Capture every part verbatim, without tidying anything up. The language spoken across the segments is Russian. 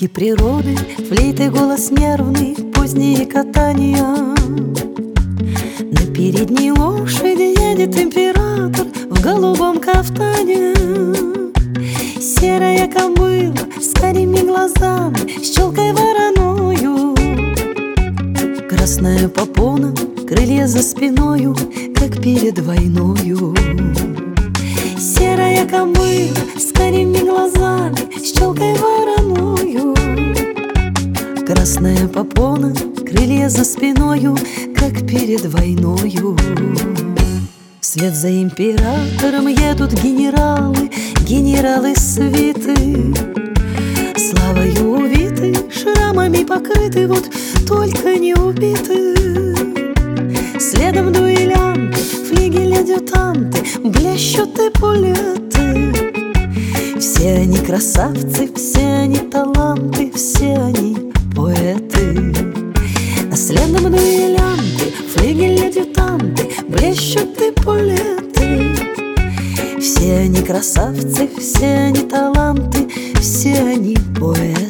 Звуки природы, флейты, голос нервный, поздние катания. На передней лошади едет император в голубом кафтане. Серая кобыла с карими глазами, с челкой вороною. Красная попона, крылья за спиною, как перед войною. Серая кобыла с карими глазами, с челкой вороною. Красная попона, крылья за спиною, как перед войною. Вслед за императором едут генералы, генералы свиты. Славою увиты, шрамами покрыты, вот только не убиты. Следом дуэлянты, флигель-адъютанты, блещут эполеты. Все они красавцы, все они таланты, все они поэты. А следом дуэлянты, флигель-адъютанты, блещут эполеты. Все они красавцы, все они таланты, все они поэты.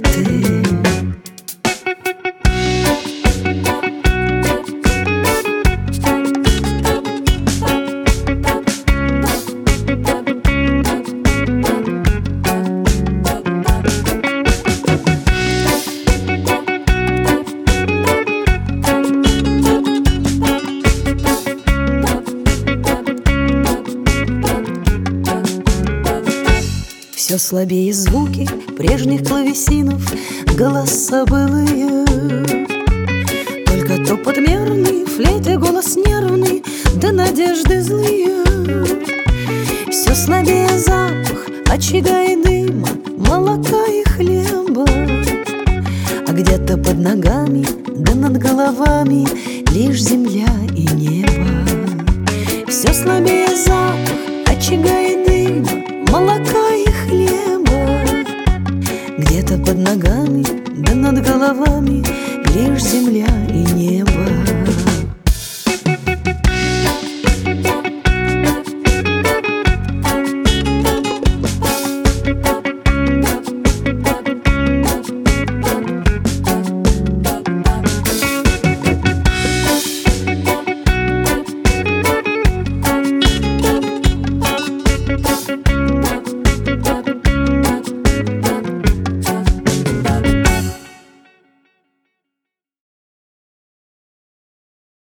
Все слабее звуки прежних клавесинов, голоса былые. Только топот мерный, флейты голос нервный, да надежды злые. Все слабее запах очага и дыма, молока и хлеба. А где-то под ногами, да над головами лишь земля и небо. Все слабее запах очага и дыма, молока и хлеба. Где-то под ногами, да над головами лишь земля и